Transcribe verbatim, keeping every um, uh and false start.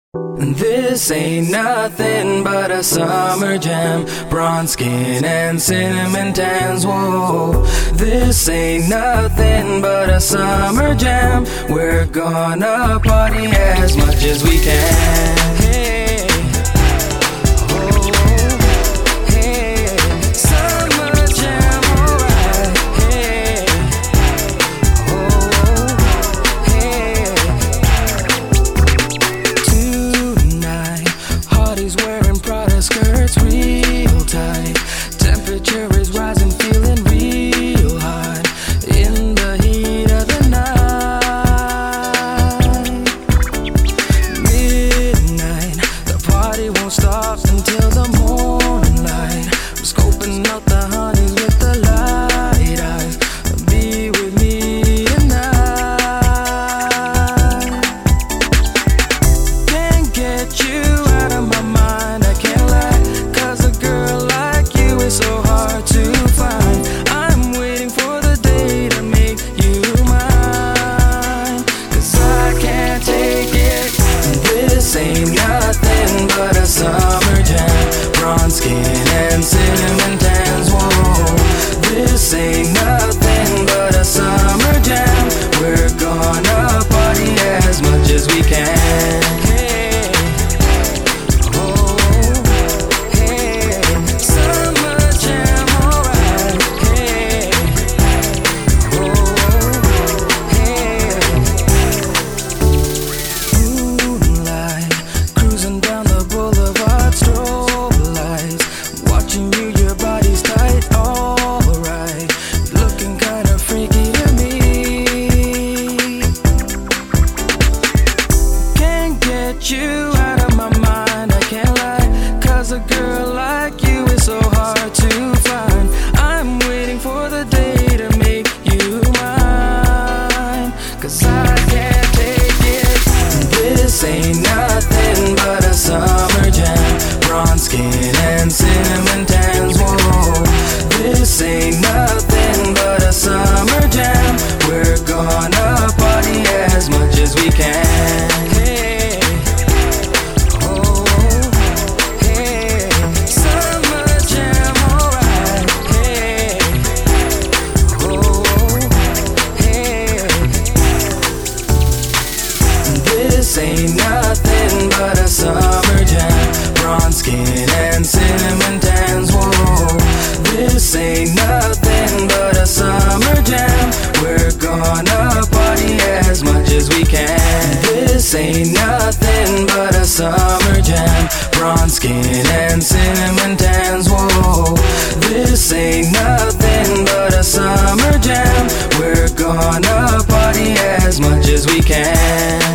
This ain't nothing but a summer jam. Bronze skin and cinnamon tans, whoa. This ain't nothing but a summer jam. We're gonna party as much as we can. Hey, oh, hey, summer jam, alright. Hey, oh, hey. Tonight, Hardy's wearing Prada skirts real tight. Temperature is rising, feeling real hot in the heat of the night. Midnight, the party won't stop until the morning light. I'm scoping out the honeys with the light eyes. Be with me tonight. Can't get you out of my mind, I can't lie. Cause a girl like you is so hard to find. I'm waiting for the day to make you mine. Cause I can't take it. This ain't nothing but a summer jam. Bronze skin and cinnamon tans, whoa. This ain't nothing but a summer jam. We're gonna party as much as we can. Hey, oh, hey, summer jam, alright. Hey, oh, hey. Moonlight, cruising down the boulevard, strobe lights. Watching you, your body's tight, alright. Looking kinda freaky to me. Can't get you out of my mind, I can't lie. Cause a girl like you is so hard to find. I'm waiting for the day to make you mine. Cause I can't take it. This ain't nothing but a summer jam. Bronze skin and cinnamon tans, whoa. This ain't nothing but a summer jam. We're gonna party as much as we can. Hey, oh, hey, summer jam, alright. Hey, oh, hey. This ain't nothing but a summer jam. Bronze skin and cinnamon tans, whoa. This ain't nothing but a summer jam. We're gonna party as much as we can. This ain't nothing but a summer jam. Bronze skin and cinnamon tans, whoa. This ain't nothing but a summer jam. We're gonna party as much as we can.